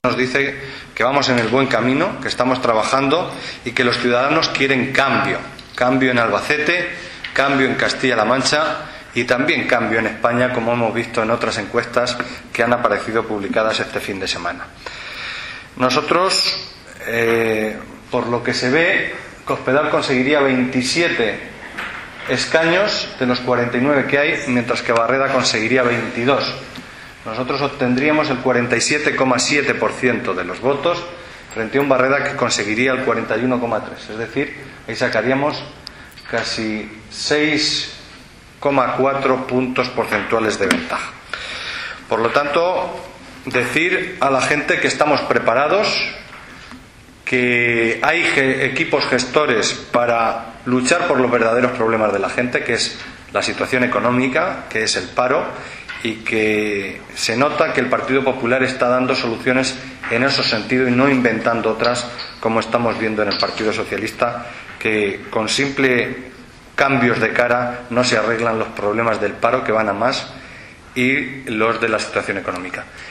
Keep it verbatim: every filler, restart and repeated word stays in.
Nos dice que vamos en el buen camino, que estamos trabajando y que los ciudadanos quieren cambio. Cambio en Albacete, cambio en Castilla-La Mancha y también cambio en España, como hemos visto en otras encuestas que han aparecido publicadas este fin de semana. Nosotros, eh, por lo que se ve, Cospedal conseguiría veintisiete escaños de los cuarenta y nueve que hay, mientras que Barreda conseguiría veintidós. Nosotros obtendríamos el cuarenta y siete coma siete por ciento de los votos frente a un Barreda que conseguiría el cuarenta y uno coma tres por ciento. Es decir, ahí sacaríamos casi seis coma cuatro puntos porcentuales de ventaja. Por lo tanto, decir a la gente que estamos preparados, que hay ge- equipos gestores para luchar por los verdaderos problemas de la gente, que es la situación económica, que es el paro, y que se nota que el Partido Popular está dando soluciones en ese sentido y no inventando otras, como estamos viendo en el Partido Socialista, que con simple cambios de cara no se arreglan los problemas del paro, que van a más, y los de la situación económica.